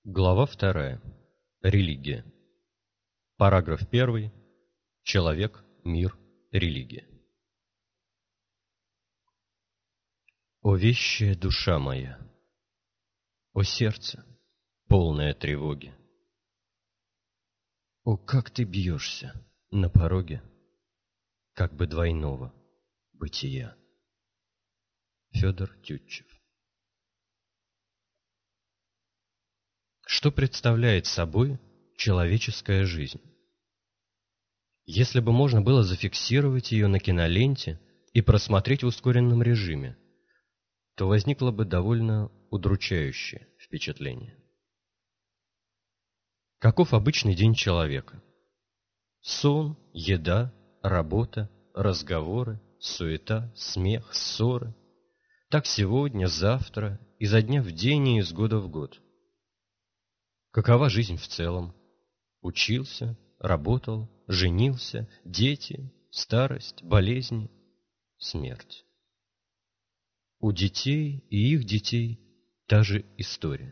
Глава 2. Религия. Параграф 1. Человек, мир, религия. О вещая душа моя! О сердце, полное тревоги! О, как ты бьешься на пороге, как бы двойного бытия! Федор Тютчев. Что представляет собой человеческая жизнь? Если бы можно было зафиксировать ее на киноленте и просмотреть в ускоренном режиме, то возникло бы довольно удручающее впечатление. Каков обычный день человека? Сон, еда, работа, разговоры, суета, смех, ссоры. Так сегодня, завтра, изо дня в день и из года в год. Какова жизнь в целом? Учился, работал, женился, дети, старость, болезни, смерть. У детей и их детей та же история.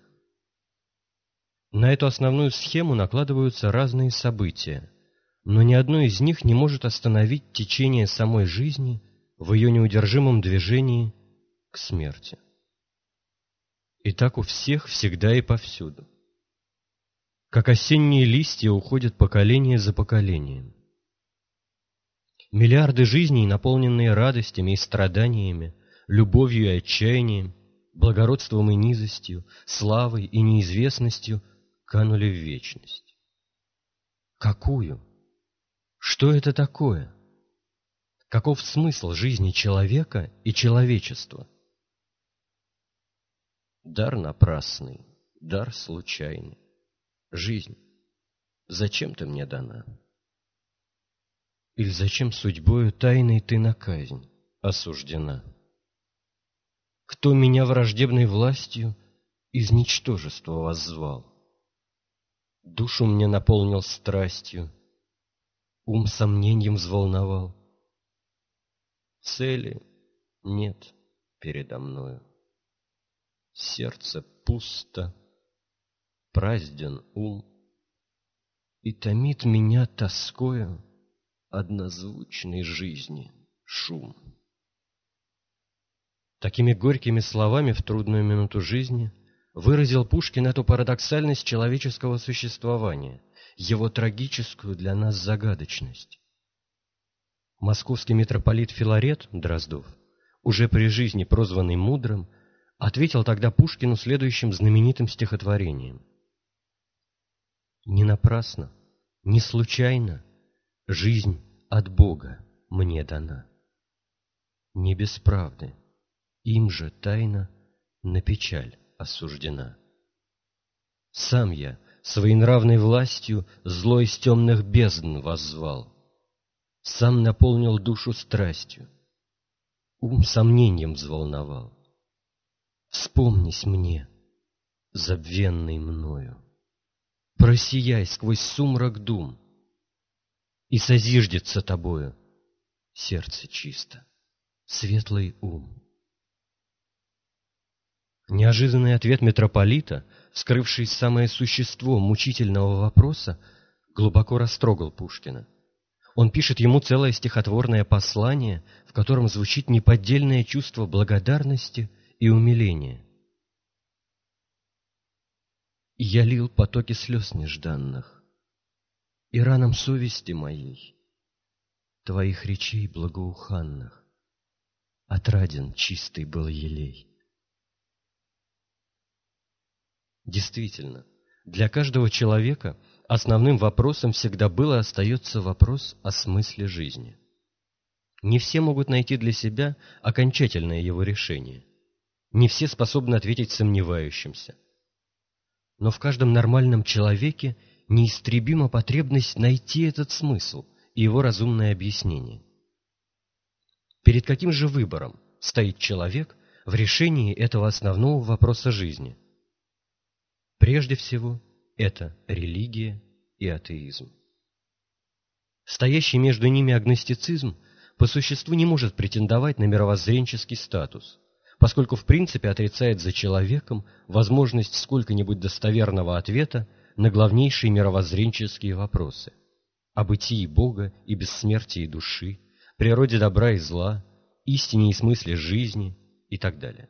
На эту основную схему накладываются разные события, но ни одно из них не может остановить течение самой жизни в ее неудержимом движении к смерти. И так у всех всегда и повсюду. Как осенние листья уходят поколение за поколением. Миллиарды жизней, наполненные радостями и страданиями, любовью и отчаянием, благородством и низостью, славой и неизвестностью, канули в вечность. Какую? Что это такое? Каков смысл жизни человека и человечества? Дар напрасный, дар случайный. Жизнь, зачем ты мне дана? Или зачем судьбою тайной ты на казнь осуждена? Кто меня враждебной властью из ничтожества воззвал? Душу мне наполнил страстью, ум сомнением взволновал. Цели нет передо мною, сердце пусто, празден ум, и томит меня тоскою однозвучной жизни шум. Такими горькими словами в трудную минуту жизни выразил Пушкин эту парадоксальность человеческого существования, его трагическую для нас загадочность. Московский митрополит Филарет Дроздов, уже при жизни прозванный Мудрым, ответил тогда Пушкину следующим знаменитым стихотворением: «Не напрасно, не случайно жизнь от Бога мне дана. Не без правды, им же тайно на печаль осуждена. Сам я своенравной властью зло из темных бездн воззвал, сам наполнил душу страстью, ум сомнением взволновал. Вспомнись мне, забвенный мною, просияй сквозь сумрак дум, и созиждется тобою сердце чисто, светлый ум». Неожиданный ответ митрополита, вскрывший самое существо мучительного вопроса, глубоко растрогал Пушкина. Он пишет ему целое стихотворное послание, в котором звучит неподдельное чувство благодарности и умиления. «Я лил потоки слез нежданных, и ранам совести моей, твоих речей благоуханных, отраден чистый был елей». Действительно, для каждого человека основным вопросом всегда был и остается вопрос о смысле жизни. Не все могут найти для себя окончательное его решение. Не все способны ответить сомневающимся. Но в каждом нормальном человеке неистребима потребность найти этот смысл и его разумное объяснение. Перед каким же выбором стоит человек в решении этого основного вопроса жизни? Прежде всего, это религия и атеизм. Стоящий между ними агностицизм по существу не может претендовать на мировоззренческий статус, поскольку в принципе отрицает за человеком возможность сколько-нибудь достоверного ответа на главнейшие мировоззренческие вопросы о бытии Бога и бессмертии души, природе добра и зла, истине и смысле жизни и так далее.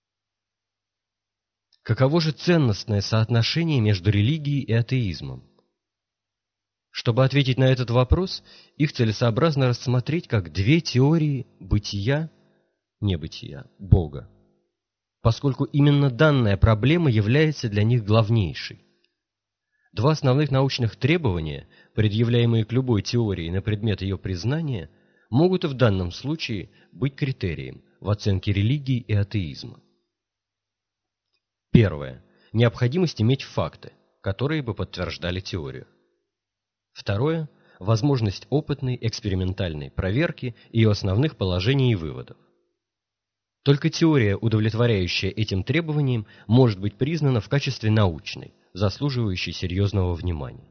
Каково же ценностное соотношение между религией и атеизмом? Чтобы ответить на этот вопрос, их целесообразно рассмотреть как две теории бытия, небытия, Бога, поскольку именно данная проблема является для них главнейшей. Два основных научных требования, предъявляемые к любой теории на предмет ее признания, могут и в данном случае быть критерием в оценке религии и атеизма. Первое. Необходимость иметь факты, которые бы подтверждали теорию. Второе. Возможность опытной экспериментальной проверки ее основных положений и выводов. Только теория, удовлетворяющая этим требованиям, может быть признана в качестве научной, заслуживающей серьезного внимания.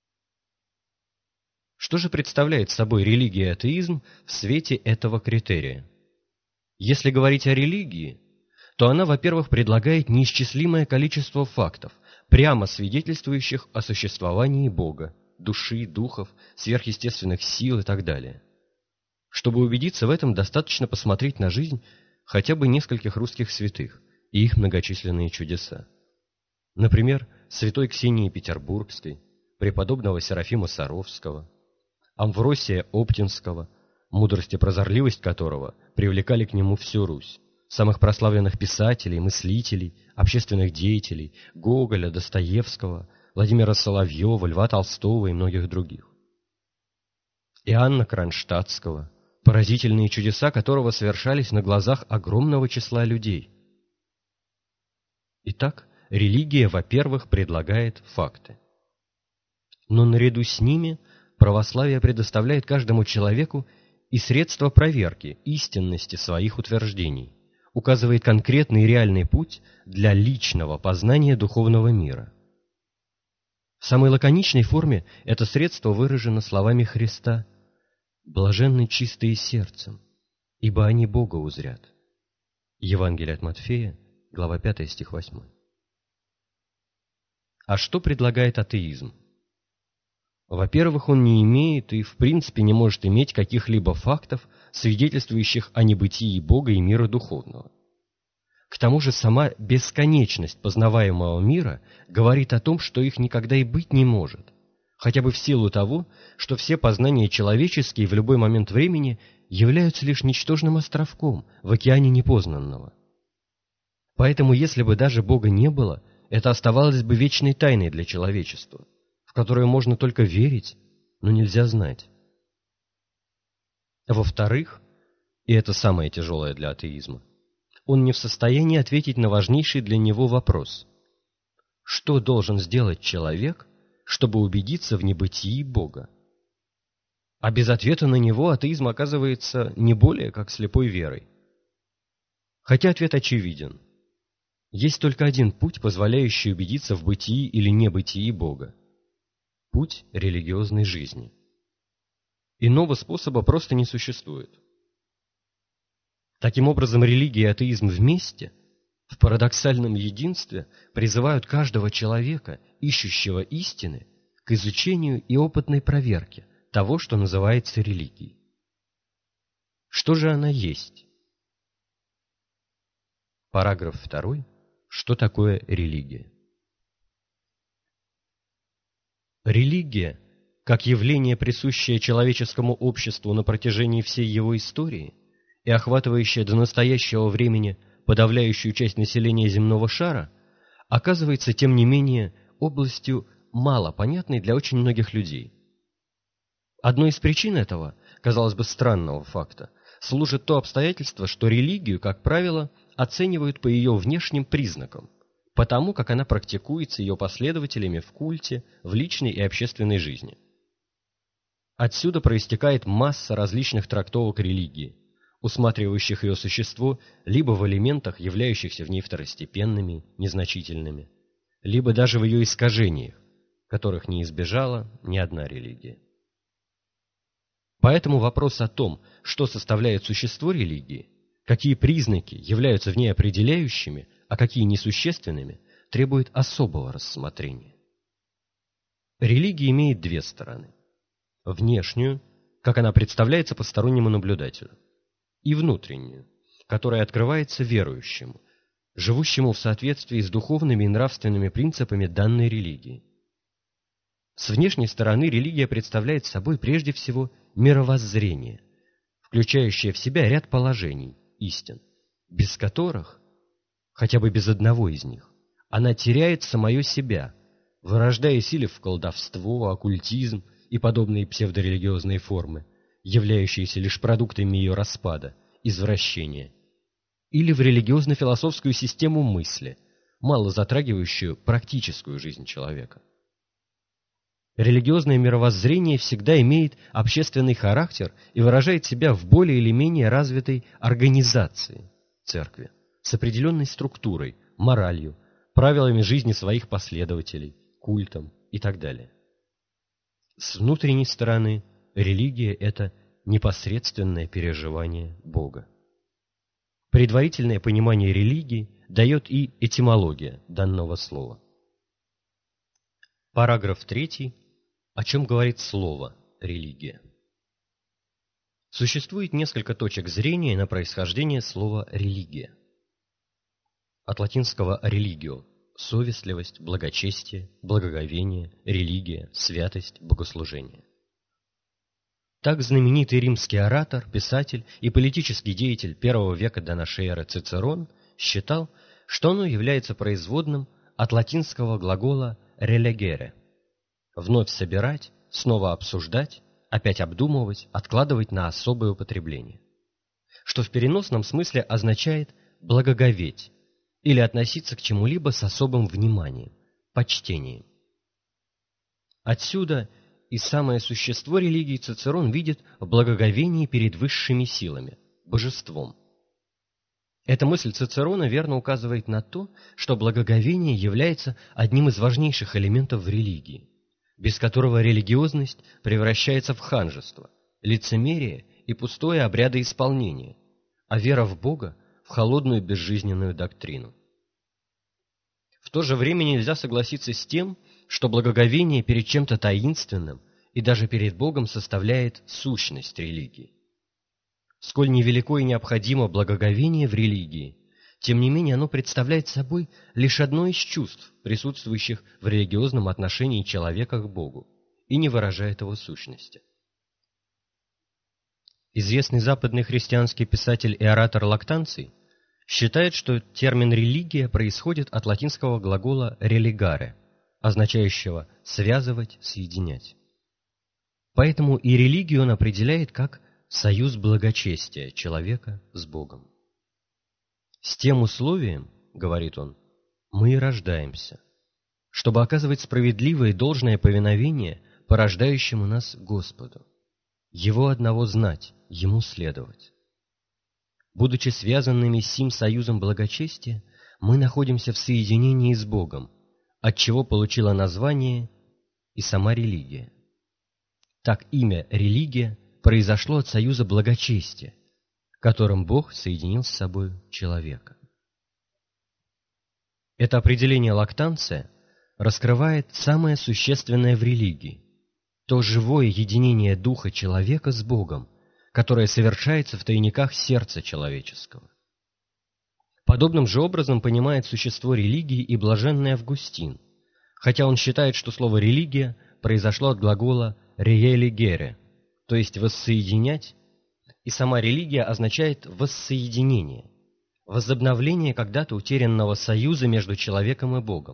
Что же представляет собой религия и атеизм в свете этого критерия? Если говорить о религии, то она, во-первых, предлагает неисчислимое количество фактов, прямо свидетельствующих о существовании Бога, души, духов, сверхъестественных сил и так далее. Чтобы убедиться в этом, достаточно посмотреть на жизнь хотя бы нескольких русских святых и их многочисленные чудеса. Например, святой Ксении Петербургской, преподобного Серафима Саровского, Амвросия Оптинского, мудрость и прозорливость которого привлекали к нему всю Русь, самых прославленных писателей, мыслителей, общественных деятелей, Гоголя, Достоевского, Владимира Соловьева, Льва Толстого и многих других. Иоанна Кронштадтского, поразительные чудеса которого совершались на глазах огромного числа людей. Итак, религия, во-первых, предлагает факты. Но наряду с ними православие предоставляет каждому человеку и средства проверки истинности своих утверждений, указывает конкретный и реальный путь для личного познания духовного мира. В самой лаконичной форме это средство выражено словами Христа: «Блаженны чистые сердцем, ибо они Бога узрят». Евангелие от Матфея, глава 5, стих 8. А что предлагает атеизм? Во-первых, он не имеет и в принципе не может иметь каких-либо фактов, свидетельствующих о небытии Бога и мира духовного. К тому же сама бесконечность познаваемого мира говорит о том, что их никогда и быть не может, хотя бы в силу того, что все познания человеческие в любой момент времени являются лишь ничтожным островком в океане непознанного. Поэтому, если бы даже Бога не было, это оставалось бы вечной тайной для человечества, в которую можно только верить, но нельзя знать. Во-вторых, и это самое тяжелое для атеизма, он не в состоянии ответить на важнейший для него вопрос: что должен сделать человек, чтобы убедиться в небытии Бога? А без ответа на него атеизм оказывается не более как слепой верой. Хотя ответ очевиден. Есть только один путь, позволяющий убедиться в бытии или небытии Бога. Путь религиозной жизни. Иного способа просто не существует. Таким образом, религия и атеизм вместе, в парадоксальном единстве, призывают каждого человека, ищущего истины, к изучению и опытной проверке того, что называется религией. Что же она есть? Параграф 2. Что такое религия? Религия, как явление, присущее человеческому обществу на протяжении всей его истории и охватывающее до настоящего времени подавляющую часть населения земного шара, оказывается, тем не менее, областью мало понятной для очень многих людей. Одной из причин этого, казалось бы, странного факта, служит то обстоятельство, что религию, как правило, оценивают по ее внешним признакам, по тому, как она практикуется ее последователями в культе, в личной и общественной жизни. Отсюда проистекает масса различных трактовок религии, усматривающих ее существо либо в элементах, являющихся в ней второстепенными, незначительными, либо даже в ее искажениях, которых не избежала ни одна религия. Поэтому вопрос о том, что составляет существо религии, какие признаки являются в ней определяющими, а какие несущественными, требует особого рассмотрения. Религия имеет две стороны. Внешнюю, как она представляется постороннему наблюдателю, и внутреннюю, которая открывается верующему, живущему в соответствии с духовными и нравственными принципами данной религии. С внешней стороны религия представляет собой прежде всего мировоззрение, включающее в себя ряд положений, истин, без которых, хотя бы без одного из них, она теряет самое себя, вырождаясь или в колдовство, оккультизм и подобные псевдорелигиозные формы, являющиеся лишь продуктами ее распада, извращения, или в религиозно-философскую систему мысли, мало затрагивающую практическую жизнь человека. Религиозное мировоззрение всегда имеет общественный характер и выражает себя в более или менее развитой организации церкви с определенной структурой, моралью, правилами жизни своих последователей, культом и так далее. С внутренней стороны религия – это непосредственное переживание Бога. Предварительное понимание религии дает и этимология данного слова. Параграф 3. О чем говорит слово «религия». Существует несколько точек зрения на происхождение слова «религия». От латинского «religio» – совестливость, благочестие, благоговение, религия, святость, богослужение. Так знаменитый римский оратор, писатель и политический деятель I века до нашей эры Цицерон считал, что оно является производным от латинского глагола «relegere» – вновь собирать, снова обсуждать, опять обдумывать, откладывать на особое употребление, что в переносном смысле означает «благоговеть» или относиться к чему-либо с особым вниманием, почтением. Отсюда и самое существо религии Цицерон видит в благоговении перед высшими силами, божеством. Эта мысль Цицерона верно указывает на то, что благоговение является одним из важнейших элементов в религии, без которого религиозность превращается в ханжество, лицемерие и пустое обрядоисполнение, а вера в Бога – в холодную безжизненную доктрину. В то же время нельзя согласиться с тем, что благоговение перед чем-то таинственным и даже перед Богом составляет сущность религии. Сколь невелико и необходимо благоговение в религии, тем не менее оно представляет собой лишь одно из чувств, присутствующих в религиозном отношении человека к Богу, и не выражает его сущности. Известный западный христианский писатель и оратор Лактанций считает, что термин «религия» происходит от латинского глагола «religare», означающего «связывать, соединять». Поэтому и религию он определяет как союз благочестия человека с Богом. «С тем условием, — говорит он, — мы и рождаемся, чтобы оказывать справедливое и должное повиновение порождающему нас Господу, Его одного знать, Ему следовать. Будучи связанными с сим союзом благочестия, мы находимся в соединении с Богом, от чего получила название и сама религия. Так имя «религия» произошло от союза благочестия, которым Бог соединил с собой человека. Это определение Лактанция раскрывает самое существенное в религии – то живое единение духа человека с Богом, которое совершается в тайниках сердца человеческого. Подобным же образом понимает существо религии и блаженный Августин, хотя он считает, что слово «религия» произошло от глагола «religere», то есть «воссоединять», и сама религия означает «воссоединение», возобновление когда-то утерянного союза между человеком и Богом.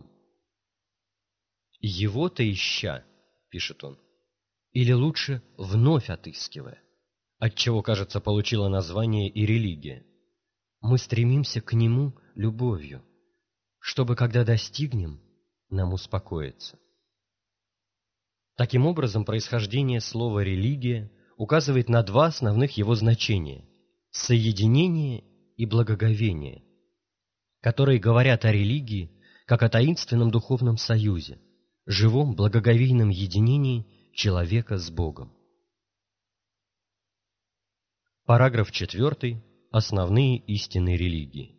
«Его-то ища», — пишет он, — или лучше вновь отыскивая, отчего, кажется, получила название и религия. Мы стремимся к Нему любовью, чтобы, когда достигнем, нам успокоиться. Таким образом, происхождение слова «религия» указывает на два основных его значения – соединение и благоговение, которые говорят о религии как о таинственном духовном союзе, живом благоговейном единении человека с Богом. Параграф 4. Основные истины религии.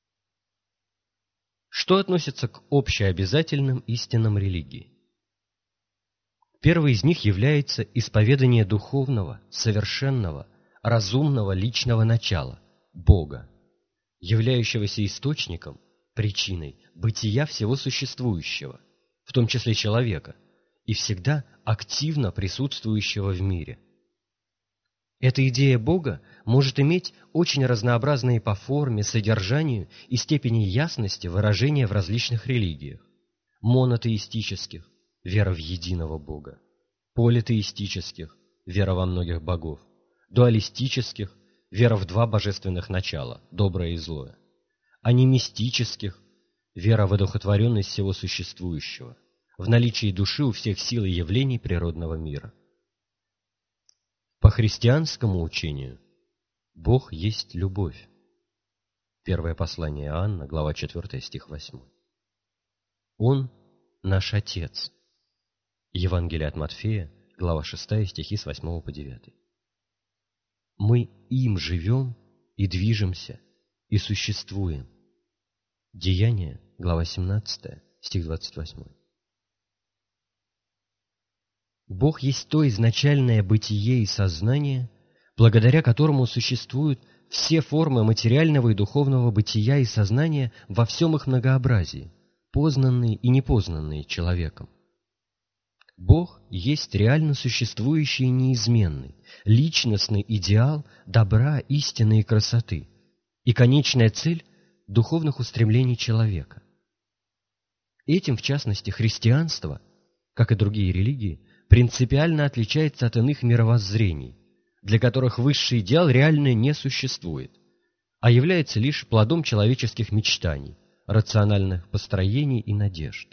Что относится к общеобязательным истинам религии? Первой из них является исповедание духовного, совершенного, разумного личного начала – Бога, являющегося источником, причиной бытия всего существующего, в том числе человека, и всегда активно присутствующего в мире. Эта идея Бога может иметь очень разнообразные по форме, содержанию и степени ясности выражения в различных религиях: монотеистических – вера в единого Бога, политеистических – вера во многих богов, дуалистических – вера в два божественных начала – доброе и злое, анимистических – вера в одухотворенность всего существующего, в наличии души у всех сил и явлений природного мира. По христианскому учению Бог есть любовь. Первое послание Иоанна, глава 4, стих 8. Он наш Отец. Евангелие от Матфея, глава 6, стихи с 8 по 9. Мы им живем и движемся, и существуем. Деяния, глава 17, стих 28. Бог есть то изначальное бытие и сознание, благодаря которому существуют все формы материального и духовного бытия и сознания во всем их многообразии, познанные и непознанные человеком. Бог есть реально существующий и неизменный, личностный идеал добра, истины и красоты, и конечная цель духовных устремлений человека. Этим, в частности, христианство, как и другие религии, принципиально отличается от иных мировоззрений, для которых высший идеал реально не существует, а является лишь плодом человеческих мечтаний, рациональных построений и надежд.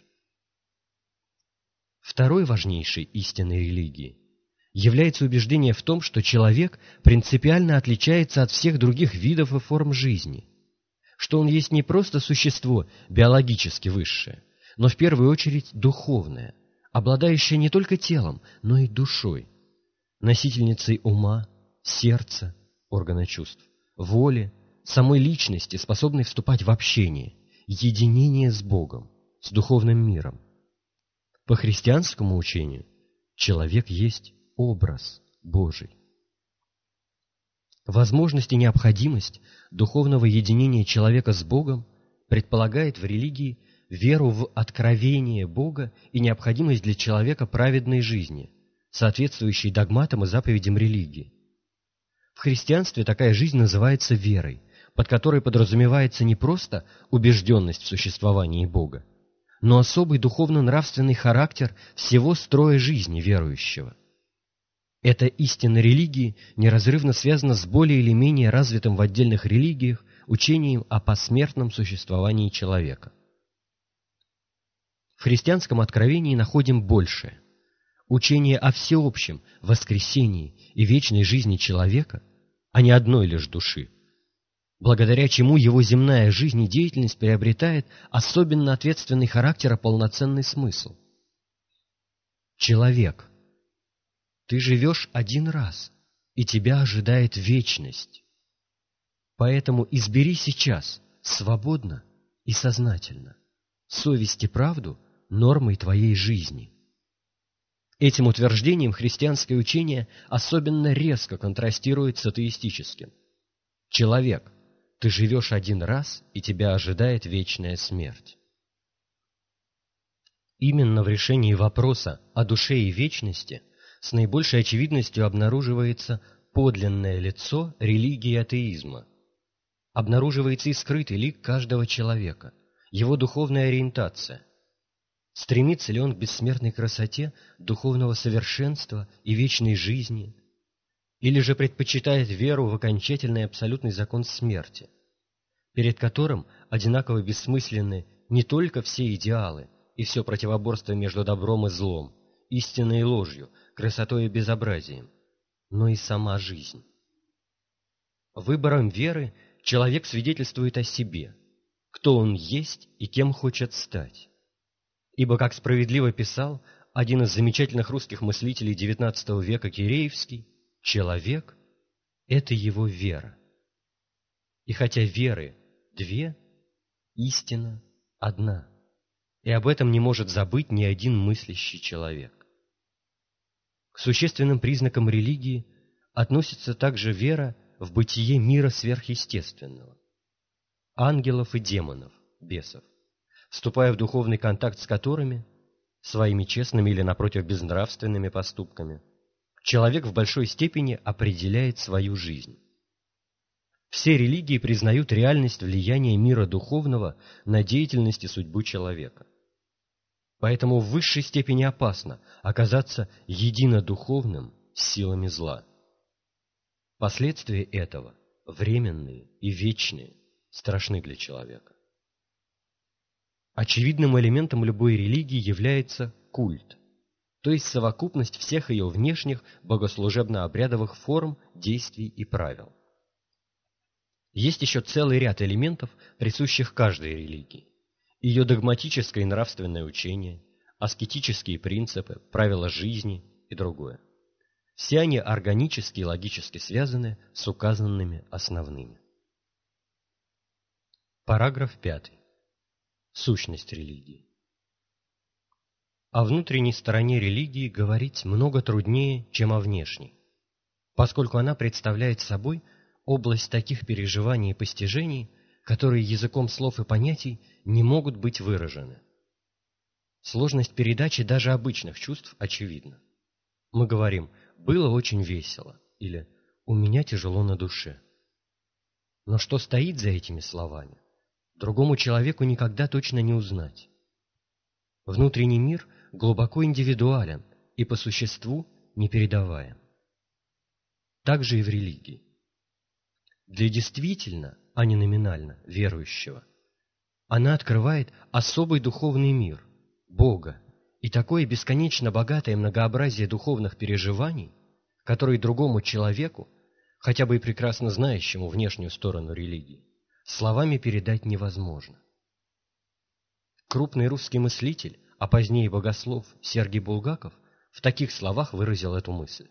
Второй важнейшей истиной религии является убеждение в том, что человек принципиально отличается от всех других видов и форм жизни, что он есть не просто существо биологически высшее, но в первую очередь духовное, обладающая не только телом, но и душой, носительницей ума, сердца, органа чувств, воли, самой личности, способной вступать в общение, единение с Богом, с духовным миром. По христианскому учению человек есть образ Божий. Возможность и необходимость духовного единения человека с Богом предполагает в религии веру в откровение Бога и необходимость для человека праведной жизни, соответствующей догматам и заповедям религии. В христианстве такая жизнь называется верой, под которой подразумевается не просто убежденность в существовании Бога, но особый духовно-нравственный характер всего строя жизни верующего. Эта истина религии неразрывно связана с более или менее развитым в отдельных религиях учением о посмертном существовании человека. В христианском откровении находим большее – учение о всеобщем воскресении и вечной жизни человека, а не одной лишь души, благодаря чему его земная жизнь и деятельность приобретает особенно ответственный характер и полноценный смысл. Человек, ты живешь один раз, и тебя ожидает вечность. Поэтому избери сейчас, свободно и сознательно, совесть и правду нормой твоей жизни. Этим утверждением христианское учение особенно резко контрастирует с атеистическим. Человек, ты живешь один раз, и тебя ожидает вечная смерть. Именно в решении вопроса о душе и вечности с наибольшей очевидностью обнаруживается подлинное лицо религии атеизма. Обнаруживается и скрытый лик каждого человека, его духовная ориентация. Стремится ли он к бессмертной красоте, духовного совершенства и вечной жизни, или же предпочитает веру в окончательный и абсолютный закон смерти, перед которым одинаково бессмысленны не только все идеалы и все противоборство между добром и злом, истиной и ложью, красотой и безобразием, но и сама жизнь. Выбором веры человек свидетельствует о себе, кто он есть и кем хочет стать. Ибо, как справедливо писал один из замечательных русских мыслителей XIX века Киреевский, человек – это его вера. И хотя веры две, истина одна. И об этом не может забыть ни один мыслящий человек. К существенным признакам религии относится также вера в бытие мира сверхъестественного, ангелов и демонов, бесов, вступая в духовный контакт с которыми, своими честными или, напротив, безнравственными поступками, человек в большой степени определяет свою жизнь. Все религии признают реальность влияния мира духовного на деятельность и судьбу человека. Поэтому в высшей степени опасно оказаться единодуховным с силами зла. Последствия этого, временные и вечные, страшны для человека. Очевидным элементом любой религии является культ, то есть совокупность всех ее внешних богослужебно-обрядовых форм, действий и правил. Есть еще целый ряд элементов, присущих каждой религии. Ее догматическое и нравственное учение, аскетические принципы, правила жизни и другое. Все они органически и логически связаны с указанными основными. Параграф 5. Сущность религии. О внутренней стороне религии говорить много труднее, чем о внешней, поскольку она представляет собой область таких переживаний и постижений, которые языком слов и понятий не могут быть выражены. Сложность передачи даже обычных чувств очевидна. Мы говорим «было очень весело» или «у меня тяжело на душе». Но что стоит за этими словами, другому человеку никогда точно не узнать. Внутренний мир глубоко индивидуален и по существу непередаваем. Так же и в религии. Для действительно, а не номинально, верующего, она открывает особый духовный мир, Бога, и такое бесконечно богатое многообразие духовных переживаний, которые другому человеку, хотя бы и прекрасно знающему внешнюю сторону религии, словами передать невозможно. Крупный русский мыслитель, а позднее богослов Сергий Булгаков в таких словах выразил эту мысль.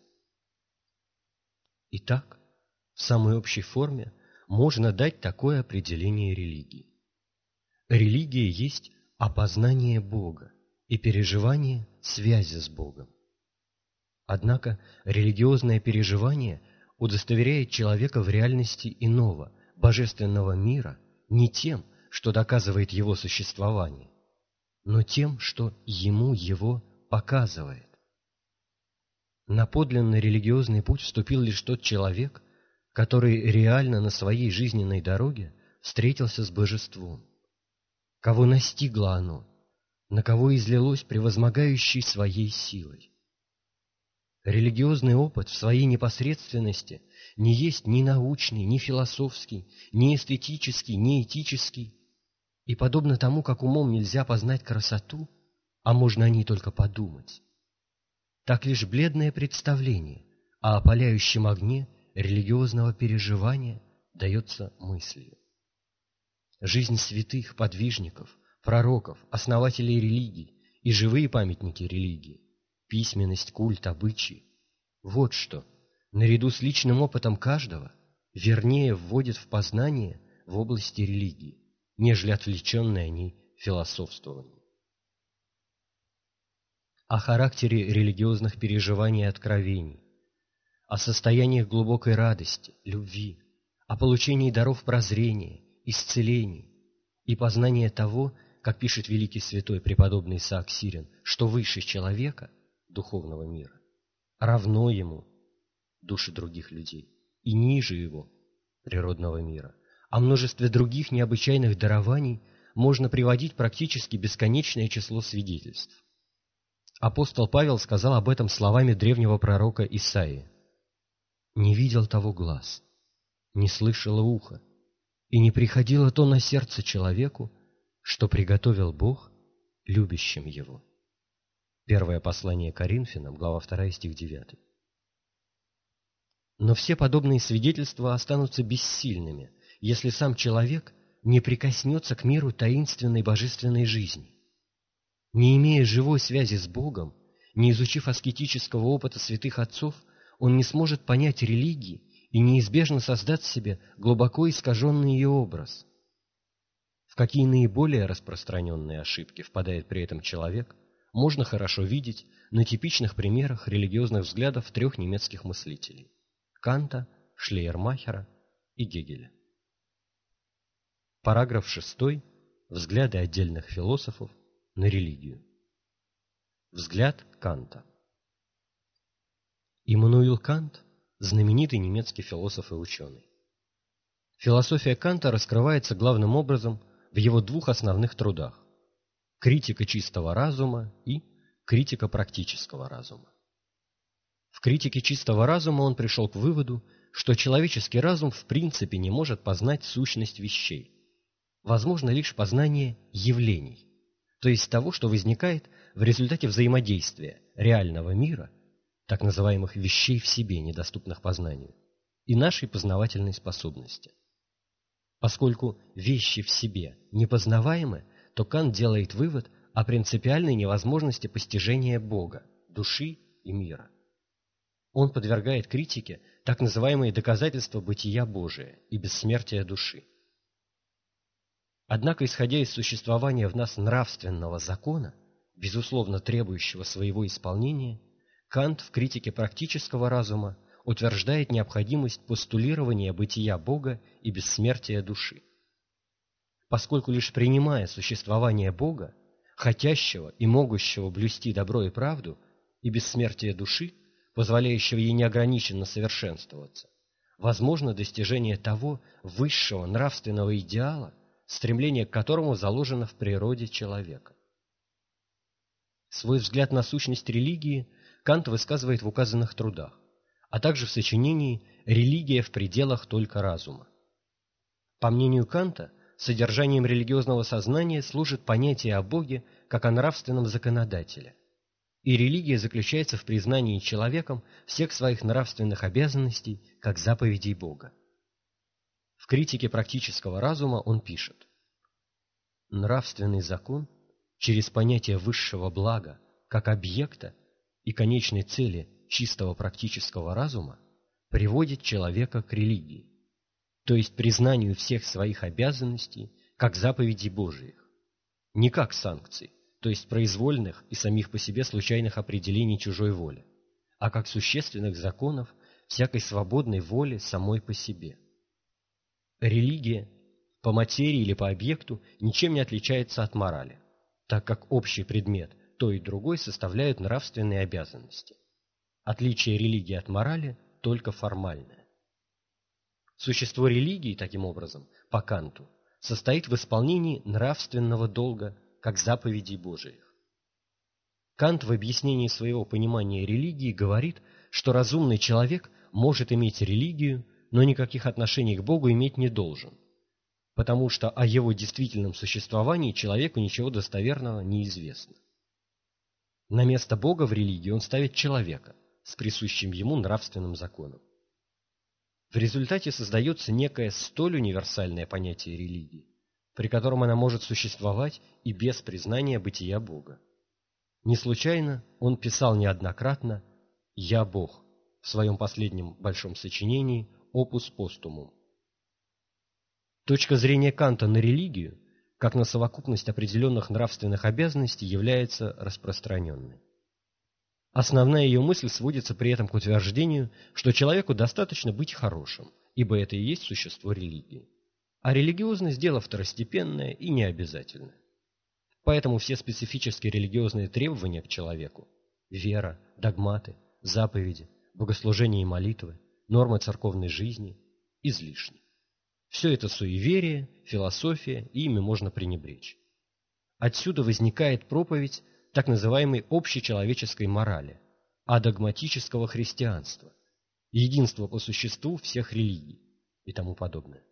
Итак, в самой общей форме можно дать такое определение религии. Религия есть опознание Бога и переживание связи с Богом. Однако религиозное переживание удостоверяет человека в реальности иного, божественного мира не тем, что доказывает его существование, но тем, что ему его показывает. На подлинно религиозный путь вступил лишь тот человек, который реально на своей жизненной дороге встретился с божеством, кого настигло оно, на кого излилось превозмогающей своей силой. Религиозный опыт в своей непосредственности не есть ни научный, ни философский, ни эстетический, ни этический, и подобно тому, как умом нельзя познать красоту, а можно о ней только подумать, так лишь бледное представление о опаляющем огне религиозного переживания дается мыслью. Жизнь святых, подвижников, пророков, основателей религий и живые памятники религии, письменность, культ, обычаи – вот что, наряду с личным опытом каждого, вернее вводит в познание в области религии, нежели отвлеченное о ней философствование. О характере религиозных переживаний и откровений, о состояниях глубокой радости, любви, о получении даров прозрения, исцелений и познания того, как пишет великий святой преподобный Исаак Сирин, что выше человека, духовного мира, равно ему, души других людей, и ниже его, природного мира. О множестве других необычайных дарований можно приводить практически бесконечное число свидетельств. Апостол Павел сказал об этом словами древнего пророка Исаии: «Не видел того глаз, не слышало ухо, и не приходило то на сердце человеку, что приготовил Бог любящим его». Первое послание Коринфянам, глава 2, стих 9. Но все подобные свидетельства останутся бессильными, если сам человек не прикоснется к миру таинственной божественной жизни. Не имея живой связи с Богом, не изучив аскетического опыта святых отцов, он не сможет понять религии и неизбежно создать себе глубоко искаженный ее образ. В какие наиболее распространенные ошибки впадает при этом человек, можно хорошо видеть на типичных примерах религиозных взглядов трех немецких мыслителей – Канта, Шлейермахера и Гегеля. Параграф 6. Взгляды отдельных философов на религию. Взгляд Канта. Иммануил Кант – знаменитый немецкий философ и ученый. Философия Канта раскрывается главным образом в его двух основных трудах – «Критика чистого разума» и «Критика практического разума». В «Критике чистого разума» он пришел к выводу, что человеческий разум в принципе не может познать сущность вещей. Возможно лишь познание явлений, то есть того, что возникает в результате взаимодействия реального мира, так называемых вещей в себе, недоступных познанию, и нашей познавательной способности. Поскольку вещи в себе непознаваемы, то Кант делает вывод о принципиальной невозможности постижения Бога, души и мира. Он подвергает критике так называемые доказательства бытия Божия и бессмертия души. Однако, исходя из существования в нас нравственного закона, безусловно требующего своего исполнения, Кант в критике практического разума утверждает необходимость постулирования бытия Бога и бессмертия души. Поскольку лишь принимая существование Бога, хотящего и могущего блюсти добро и правду, и бессмертие души, позволяющего ей неограниченно совершенствоваться, возможно достижение того высшего нравственного идеала, стремление к которому заложено в природе человека. Свой взгляд на сущность религии Кант высказывает в указанных трудах, а также в сочинении «Религия в пределах только разума». По мнению Канта, содержанием религиозного сознания служит понятие о Боге как о нравственном законодателе, и религия заключается в признании человеком всех своих нравственных обязанностей как заповедей Бога. В критике практического разума он пишет: «Нравственный закон через понятие высшего блага как объекта и конечной цели чистого практического разума приводит человека к религии, то есть признанию всех своих обязанностей как заповедей Божиих, не как санкций, то есть произвольных и самих по себе случайных определений чужой воли, а как существенных законов всякой свободной воли самой по себе. Религия по материи или по объекту ничем не отличается от морали, так как общий предмет той и другой составляют нравственные обязанности. Отличие религии от морали только формальное. Существо религии, таким образом, по Канту, состоит в исполнении нравственного долга как заповедей Божиих. Кант в объяснении своего понимания религии говорит, что разумный человек может иметь религию, но никаких отношений к Богу иметь не должен, потому что о его действительном существовании человеку ничего достоверного не известно. На место Бога в религии он ставит человека с присущим ему нравственным законом. В результате создается некое столь универсальное понятие религии, при котором она может существовать и без признания бытия Бога. Не случайно он писал неоднократно «Я Бог» в своем последнем большом сочинении «Опус постумум». Точка зрения Канта на религию, как на совокупность определенных нравственных обязанностей, является распространенной. Основная ее мысль сводится при этом к утверждению, что человеку достаточно быть хорошим, ибо это и есть существо религии. А религиозность – дело второстепенное и необязательное. Поэтому все специфические религиозные требования к человеку – вера, догматы, заповеди, богослужение и молитвы, нормы церковной жизни – излишни. Все это суеверие, философия, и ими можно пренебречь. Отсюда возникает проповедь так называемой общечеловеческой морали, адогматического христианства, единства по существу всех религий и тому подобное.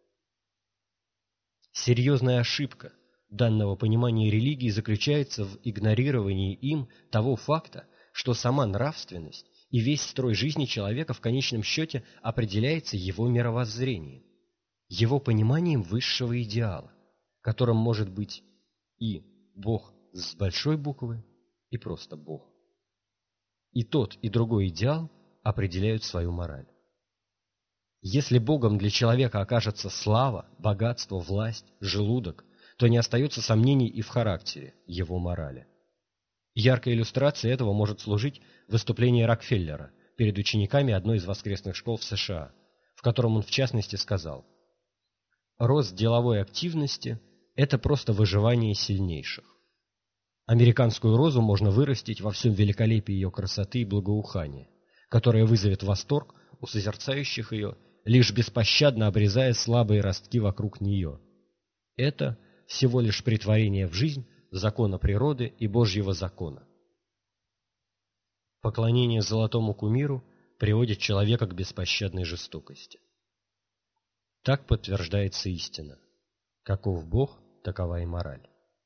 Серьезная ошибка данного понимания религии заключается в игнорировании им того факта, что сама нравственность и весь строй жизни человека в конечном счете определяется его мировоззрением, его пониманием высшего идеала, которым может быть и Бог с большой буквы, и просто Бог. И тот, и другой идеал определяют свою мораль. Если Богом для человека окажется слава, богатство, власть, желудок, то не остается сомнений и в характере его морали. Яркой иллюстрацией этого может служить выступление Рокфеллера перед учениками одной из воскресных школ в США, в котором он в частности сказал: «Рост деловой активности – это просто выживание сильнейших. Американскую розу можно вырастить во всем великолепии ее красоты и благоухания, которое вызовет восторг у созерцающих ее, лишь беспощадно обрезая слабые ростки вокруг нее. Это всего лишь претворение в жизнь закона природы и Божьего закона». Поклонение золотому кумиру приводит человека к беспощадной жестокости. Так подтверждается истина: каков Бог, такова и мораль.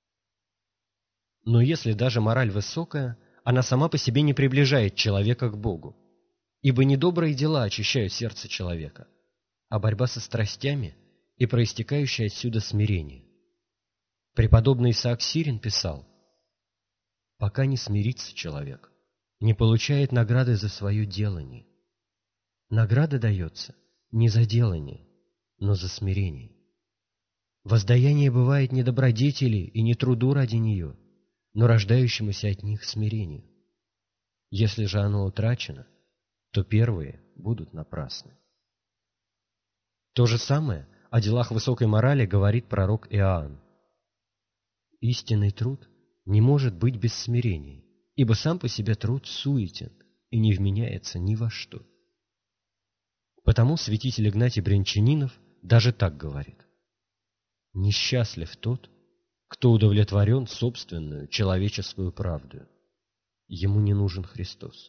Но если даже мораль высокая, она сама по себе не приближает человека к Богу, ибо не добрые дела очищают сердце человека, а борьба со страстями и проистекающее отсюда смирение. Преподобный Исаак Сирин писал: «Пока не смирится человек, не получает награды за свое делание. Награда дается не за делание, но за смирение. Воздаяние бывает не добродетели и не труду ради нее, но рождающемуся от них смирению. Если же оно утрачено, то первые будут напрасны». То же самое о делах высокой морали говорит пророк Иоанн: «Истинный труд не может быть без смирения, ибо сам по себе труд суетен и не вменяется ни во что». Потому святитель Игнатий Брянчанинов даже так говорит: «Несчастлив тот, кто удовлетворен собственную человеческую правдою. Ему не нужен Христос».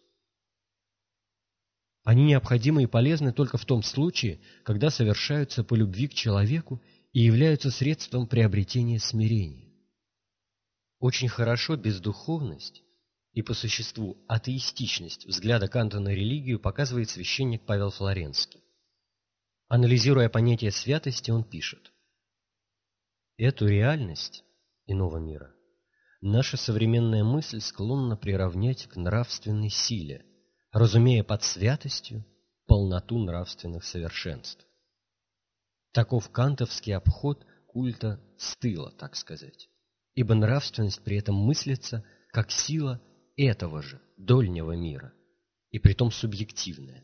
Они необходимы и полезны только в том случае, когда совершаются по любви к человеку и являются средством приобретения смирения. Очень хорошо бездуховность и по существу атеистичность взгляда Канта на религию показывает священник Павел Флоренский. Анализируя понятие святости, он пишет: «Эту реальность иного мира наша современная мысль склонна приравнять к нравственной силе, разумея под святостью полноту нравственных совершенств. Таков кантовский обход культа с тыла, так сказать, ибо нравственность при этом мыслится как сила этого же дольнего мира, и притом субъективная.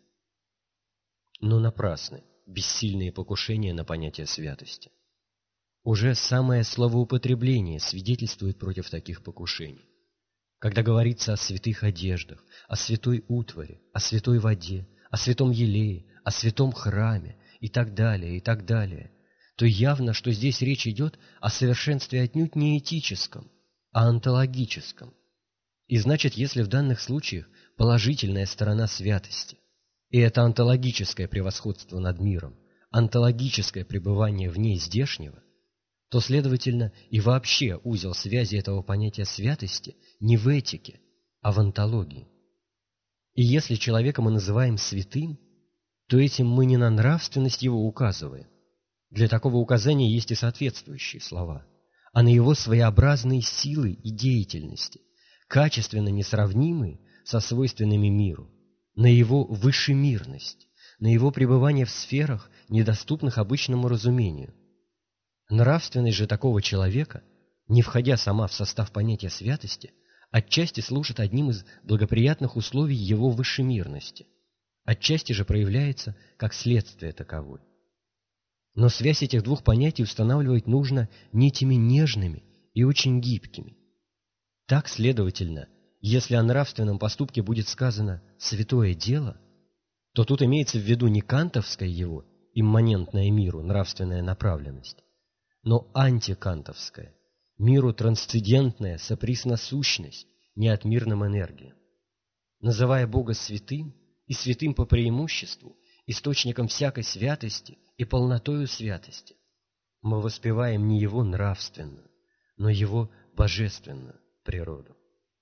Но напрасны бессильные покушения на понятие святости. Уже самое словоупотребление свидетельствует против таких покушений. Когда говорится о святых одеждах, о святой утвари, о святой воде, о святом елее, о святом храме и так далее, то явно, что здесь речь идет о совершенстве отнюдь не этическом, а онтологическом. И значит, если в данных случаях положительная сторона святости, и это онтологическое превосходство над миром, онтологическое пребывание вне здешнего, то, следовательно, и вообще узел связи этого понятия святости не в этике, а в онтологии. И если человека мы называем святым, то этим мы не на нравственность его указываем. Для такого указания есть и соответствующие слова, а на его своеобразные силы и деятельности, качественно несравнимые со свойственными миру, на его вышемирность, на его пребывание в сферах, недоступных обычному разумению. Нравственность же такого человека, не входя сама в состав понятия святости, отчасти служит одним из благоприятных условий его вышемирности, отчасти же проявляется как следствие таковой. Но связь этих двух понятий устанавливать нужно нитями нежными и очень гибкими. Так, следовательно, если о нравственном поступке будет сказано «святое дело», то тут имеется в виду не кантовская его, имманентная миру, нравственная направленность, но антикантовская, миру трансцендентная соприсносущность неотмирным энергиям. Называя Бога святым, и святым по преимуществу, источником всякой святости и полнотою святости, мы воспеваем не Его нравственную, но Его божественную природу.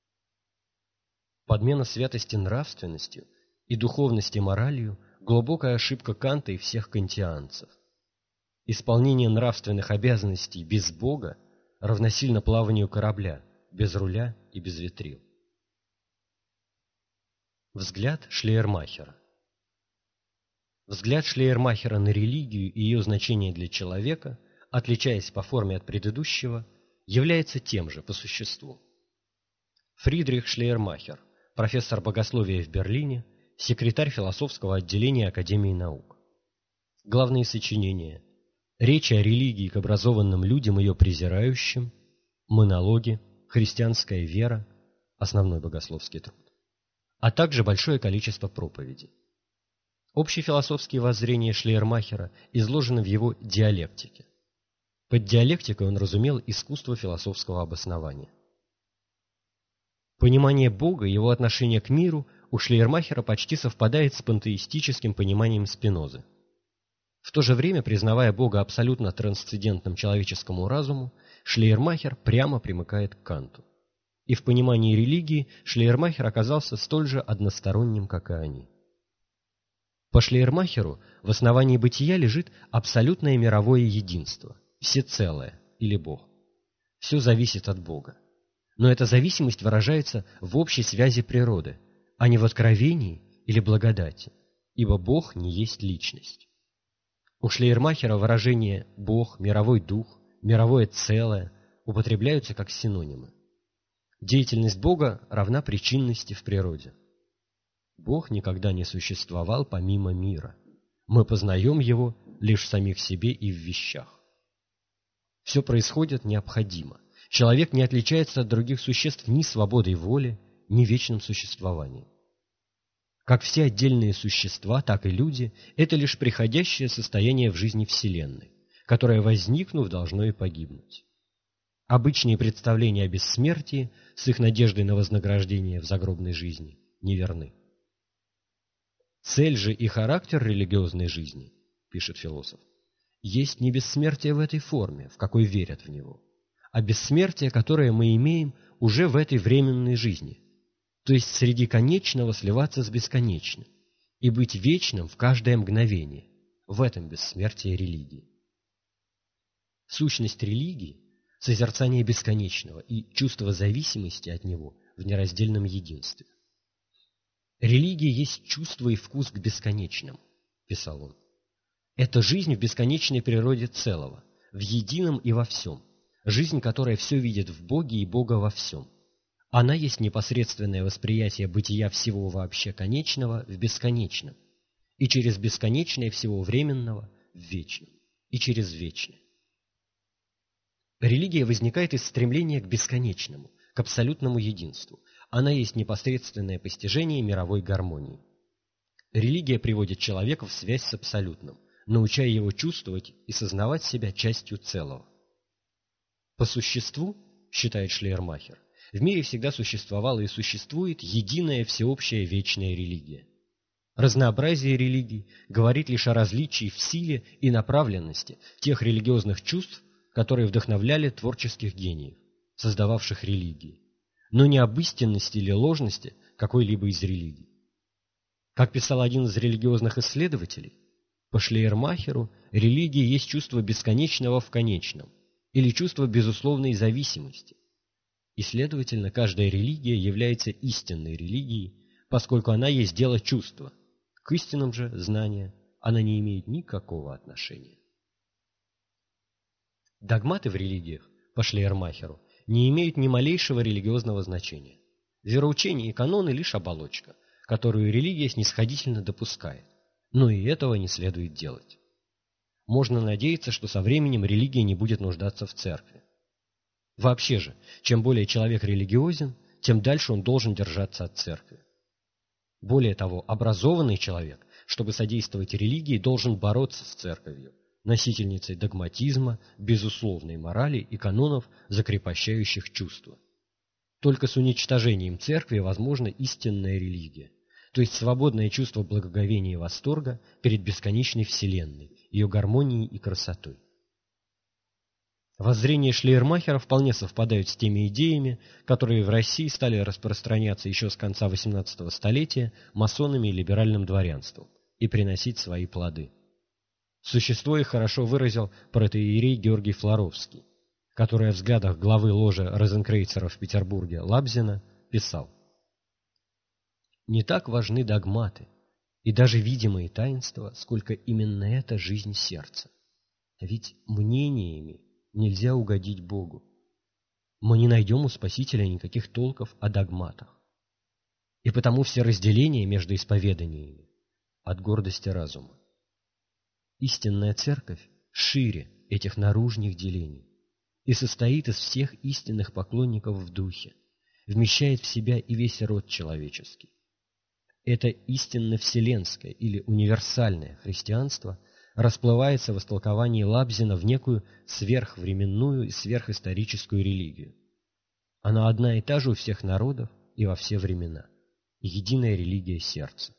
Подмена святости нравственностью и духовности моралью – глубокая ошибка Канта и всех кантианцев. Исполнение нравственных обязанностей без Бога равносильно плаванию корабля, без руля и без ветрил. Взгляд Шлейермахера. Взгляд Шлейермахера на религию и ее значение для человека, отличаясь по форме от предыдущего, является тем же по существу. Фридрих Шлейермахер, профессор богословия в Берлине, секретарь философского отделения Академии наук. Главные сочинения: «Речи о религии к образованным людям, ее презирающим», «Монологи», «Христианская вера», основной богословский труд, а также большое количество проповедей. Общефилософские воззрения Шлейермахера изложены в его «Диалектике». Под диалектикой он разумел искусство философского обоснования. Понимание Бога и его отношение к миру у Шлейермахера почти совпадает с пантеистическим пониманием Спинозы. В то же время, признавая Бога абсолютно трансцендентным человеческому разуму, Шлейермахер прямо примыкает к Канту. И в понимании религии Шлейермахер оказался столь же односторонним, как и они. По Шлейермахеру в основании бытия лежит абсолютное мировое единство, всецелое или Бог. Все зависит от Бога. Но эта зависимость выражается в общей связи природы, а не в откровении или благодати, ибо Бог не есть личность. У Шлейермахера выражения «Бог», «мировой дух», «мировое целое» употребляются как синонимы. Деятельность Бога равна причинности в природе. Бог никогда не существовал помимо мира. Мы познаем Его лишь в самих себе и в вещах. Все происходит необходимо. Человек не отличается от других существ ни свободой воли, ни вечным существованием. Как все отдельные существа, так и люди – это лишь приходящее состояние в жизни Вселенной, которое, возникнув, должно и погибнуть. Обычные представления о бессмертии с их надеждой на вознаграждение в загробной жизни неверны. Цель же и характер религиозной жизни, пишет философ, есть не бессмертие в этой форме, в какой верят в него, а бессмертие, которое мы имеем уже в этой временной жизни, то есть среди конечного сливаться с бесконечным и быть вечным в каждое мгновение. В этом бессмертие религии. Сущность религии – созерцание бесконечного и чувство зависимости от него в нераздельном единстве. «Религия есть чувство и вкус к бесконечному», – писал он. «Это жизнь в бесконечной природе целого, в едином и во всем, жизнь, которая все видит в Боге и Бога во всем. Она есть непосредственное восприятие бытия всего вообще конечного в бесконечном, и через бесконечное всего временного в вечном, и через вечное». Религия возникает из стремления к бесконечному, к абсолютному единству. Она есть непосредственное постижение мировой гармонии. Религия приводит человека в связь с абсолютным, научая его чувствовать и сознавать себя частью целого. По существу, считает Шлейермахер, в мире всегда существовала и существует единая всеобщая вечная религия. Разнообразие религий говорит лишь о различии в силе и направленности тех религиозных чувств, которые вдохновляли творческих гениев, создававших религии, но не об истинности или ложности какой-либо из религий. Как писал один из религиозных исследователей, по Шлейермахеру религия есть чувство бесконечного в конечном, или чувство безусловной зависимости. И, следовательно, каждая религия является истинной религией, поскольку она есть дело чувства. К истинам же знания она не имеет никакого отношения. Догматы в религиях, по Шлейермахеру, не имеют ни малейшего религиозного значения. Вероучение и каноны – лишь оболочка, которую религия снисходительно допускает, но и этого не следует делать. Можно надеяться, что со временем религия не будет нуждаться в церкви. Вообще же, чем более человек религиозен, тем дальше он должен держаться от церкви. Более того, образованный человек, чтобы содействовать религии, должен бороться с церковью, носительницей догматизма, безусловной морали и канонов, закрепощающих чувства. Только с уничтожением церкви возможна истинная религия, то есть свободное чувство благоговения и восторга перед бесконечной вселенной, ее гармонией и красотой. Воззрения Шлейермахера вполне совпадают с теми идеями, которые в России стали распространяться еще с конца XVIII столетия масонами и либеральным дворянством и приносить свои плоды. Существо их хорошо выразил протоиерей Георгий Флоровский, который о взглядах главы ложи розенкрейцеров в Петербурге Лабзина писал: «Не так важны догматы, и даже видимые таинства, сколько именно это жизнь сердца. Ведь мнениями нельзя угодить Богу. Мы не найдем у Спасителя никаких толков о догматах. И потому все разделения между исповеданиями от гордости разума. Истинная церковь шире этих наружных делений и состоит из всех истинных поклонников в духе, вмещает в себя и весь род человеческий. Это истинно вселенское или универсальное христианство расплывается в истолковании Лабзина в некую сверхвременную и сверхисторическую религию. Она одна и та же у всех народов и во все времена. Единая религия сердца.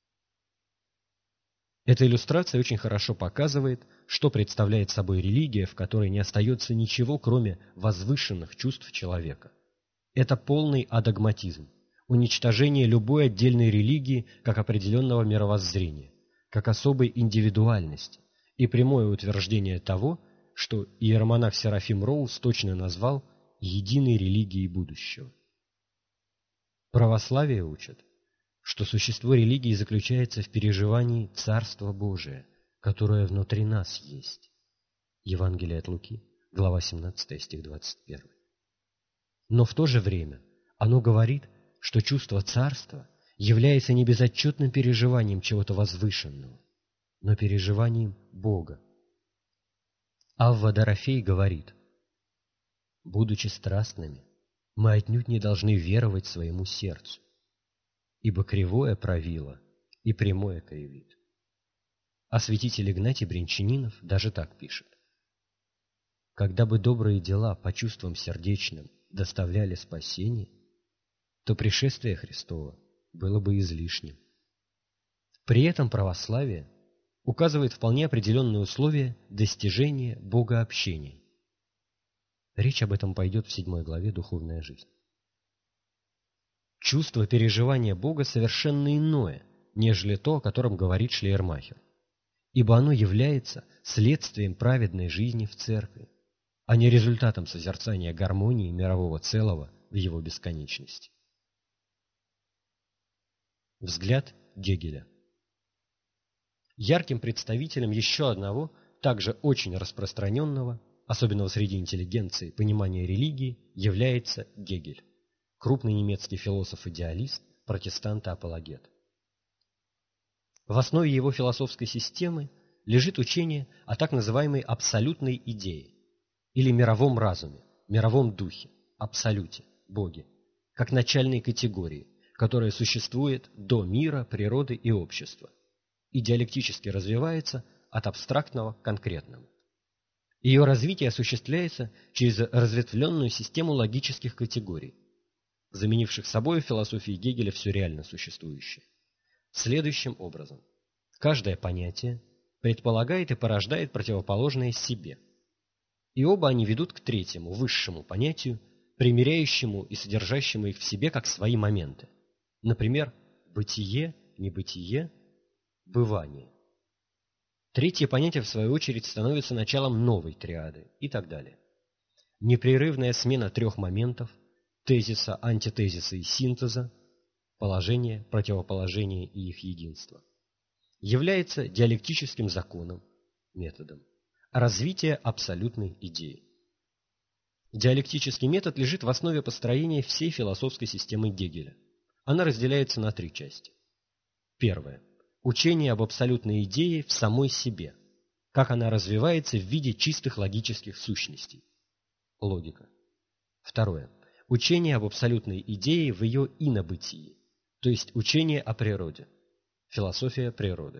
Эта иллюстрация очень хорошо показывает, что представляет собой религия, в которой не остается ничего, кроме возвышенных чувств человека. Это полный адогматизм, уничтожение любой отдельной религии как определенного мировоззрения, как особой индивидуальности и прямое утверждение того, что иеромонах Серафим Роуз точно назвал единой религией будущего. Православие учит, что существо религии заключается в переживании Царства Божия, которое внутри нас есть. Евангелие от Луки, глава 17, стих 21. Но в то же время оно говорит, что чувство царства является не безотчетным переживанием чего-то возвышенного, но переживанием Бога. Авва Дорофей говорит: «Будучи страстными, мы отнюдь не должны веровать своему сердцу, ибо кривое правило и прямое кривит». А святитель Игнатий Брянчанинов даже так пишет: «Когда бы добрые дела по чувствам сердечным доставляли спасение, то пришествие Христово было бы излишним». При этом православие указывает вполне определенные условия достижения богообщения. Речь об этом пойдет в 7 главе «Духовная жизнь». Чувство переживания Бога совершенно иное, нежели то, о котором говорит Шлейермахер, ибо оно является следствием праведной жизни в церкви, а не результатом созерцания гармонии мирового целого в его бесконечности. Взгляд Гегеля. Ярким представителем еще одного, также очень распространенного, особенно среди интеллигенции, понимания религии, является Гегель, крупный немецкий философ-идеалист, протестант и апологет. В основе его философской системы лежит учение о так называемой абсолютной идее, или мировом разуме, мировом духе, абсолюте, Боге, как начальной категории, которая существует до мира, природы и общества, и диалектически развивается от абстрактного к конкретному. Ее развитие осуществляется через разветвленную систему логических категорий, заменивших собой в философии Гегеля все реально существующее. Следующим образом: каждое понятие предполагает и порождает противоположное себе, и оба они ведут к третьему, высшему понятию, примиряющему и содержащему их в себе как свои моменты. Например, бытие, небытие, бывание. Третье понятие, в свою очередь, становится началом новой триады и так далее. Непрерывная смена трех моментов – тезиса, антитезиса и синтеза, положения, противоположения и их единства – является диалектическим законом, методом развития абсолютной идеи. Диалектический метод лежит в основе построения всей философской системы Гегеля. Она разделяется на три части. Первое. Учение об абсолютной идее в самой себе, как она развивается в виде чистых логических сущностей. Логика. Второе. Учение об абсолютной идее в ее инобытии, то есть учение о природе. Философия природы.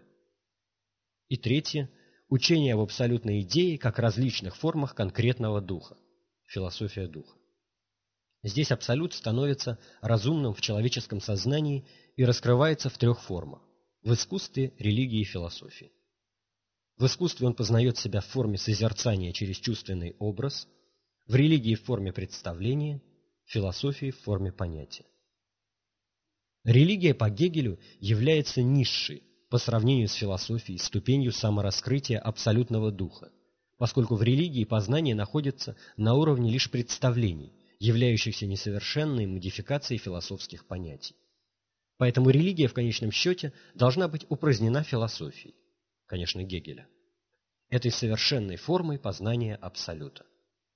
И третье. Учение об абсолютной идее как различных формах конкретного духа. Философия духа. Здесь абсолют становится разумным в человеческом сознании и раскрывается в трех формах: в искусстве, религии и философии. В искусстве он познает себя в форме созерцания через чувственный образ, в религии в форме представления, в философии в форме понятия. Религия по Гегелю является низшей по сравнению с философией ступенью самораскрытия абсолютного духа, поскольку в религии познание находится на уровне лишь представлений, являющихся несовершенной модификацией философских понятий. Поэтому религия в конечном счете должна быть упразднена философией, конечно, Гегеля, этой совершенной формой познания абсолюта.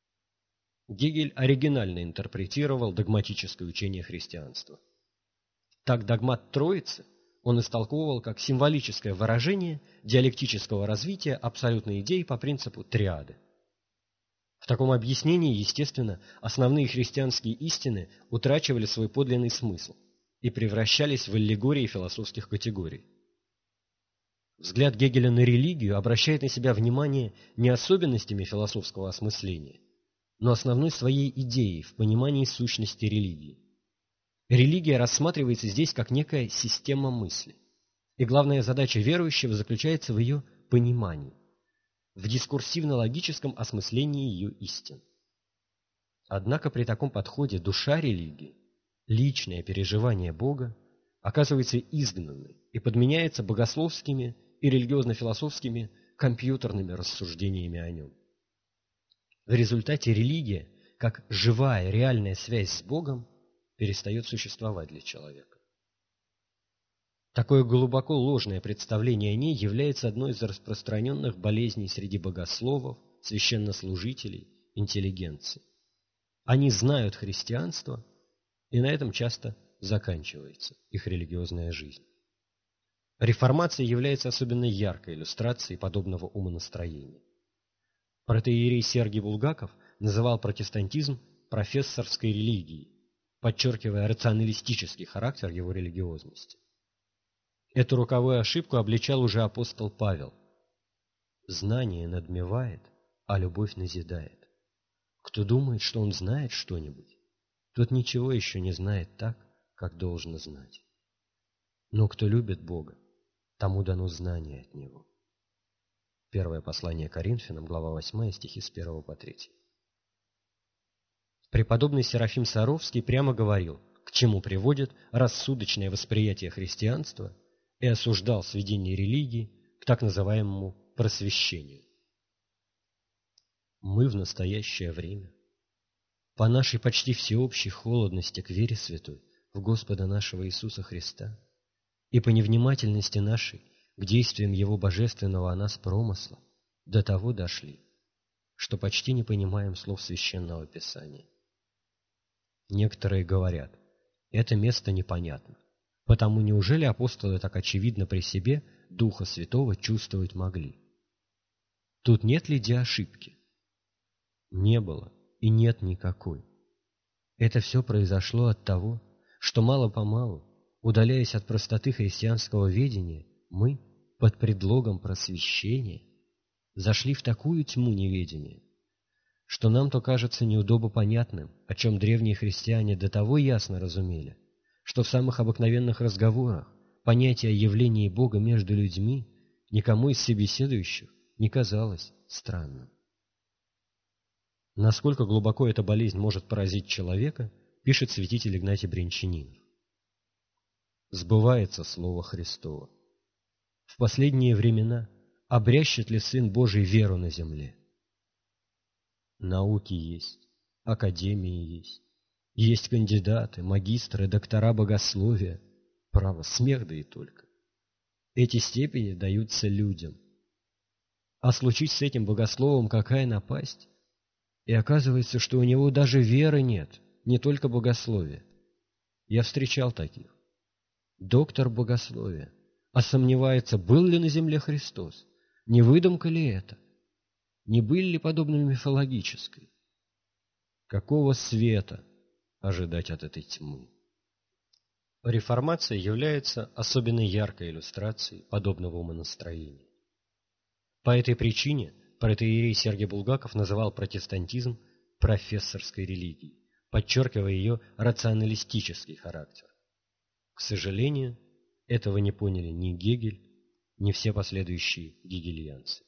Гегель оригинально интерпретировал догматическое учение христианства. Так догмат Троицы он истолковывал как символическое выражение диалектического развития абсолютной идеи по принципу триады. В таком объяснении, естественно, основные христианские истины утрачивали свой подлинный смысл и превращались в аллегории философских категорий. Взгляд Гегеля на религию обращает на себя внимание не особенностями философского осмысления, но основной своей идеей в понимании сущности религии. Религия рассматривается здесь как некая система мысли, и главная задача верующего заключается в ее понимании, в дискурсивно-логическом осмыслении ее истин. Однако при таком подходе душа религии, личное переживание Бога, оказывается изгнанной и подменяется богословскими и религиозно-философскими компьютерными рассуждениями о нем. В результате религия, как живая реальная связь с Богом, перестает существовать для человека. Такое глубоко ложное представление о ней является одной из распространенных болезней среди богословов, священнослужителей, интеллигенции. Они знают христианство, и на этом часто заканчивается их религиозная жизнь. Реформация является особенно яркой иллюстрацией подобного умонастроения. Протоиерей Сергий Булгаков называл протестантизм профессорской религией, подчеркивая рационалистический характер его религиозности. Эту роковую ошибку обличал уже апостол Павел. «Знание надмевает, а любовь назидает. Кто думает, что он знает что-нибудь, тот ничего еще не знает так, как должно знать. Но кто любит Бога, тому дано знание от Него». Первое послание Коринфянам, глава 8, стихи с 1 по 3. Преподобный Серафим Саровский прямо говорил, к чему приводит рассудочное восприятие христианства, и осуждал сведение религии к так называемому просвещению. Мы в настоящее время, по нашей почти всеобщей холодности к вере святой в Господа нашего Иисуса Христа и по невнимательности нашей к действиям Его божественного о нас промысла, до того дошли, что почти не понимаем слов Священного Писания. Некоторые говорят, это место непонятно, потому неужели апостолы так очевидно при себе Духа Святого чувствовать могли? Тут нет ли где ошибки? Не было и нет никакой. Это все произошло от того, что мало-помалу, удаляясь от простоты христианского ведения, мы, под предлогом просвещения, зашли в такую тьму неведения, что нам то кажется неудобно понятным, о чем древние христиане до того ясно разумели, что в самых обыкновенных разговорах понятие о явлении Бога между людьми никому из собеседующих не казалось странным. Насколько глубоко эта болезнь может поразить человека, пишет святитель Игнатий Брянчанинов. Сбывается слово Христово. В последние времена обрящет ли Сын Божий веру на земле? Науки есть, академии есть кандидаты, магистры, доктора богословия. Право, смех да и только. Эти степени даются людям. А случись с этим богословом какая напасть, и оказывается, что у него даже веры нет, не только богословия. Я встречал таких. Доктор богословия, а сомневается, был ли на земле Христос, не выдумка ли это, не были ли подобными мифологической. Какого света ожидать от этой тьмы? Реформация является особенно яркой иллюстрацией подобного умонастроения. По этой причине протоиерей Сергий Булгаков называл протестантизм профессорской религией, подчеркивая ее рационалистический характер. К сожалению, этого не поняли ни Гегель, ни все последующие гегельянцы.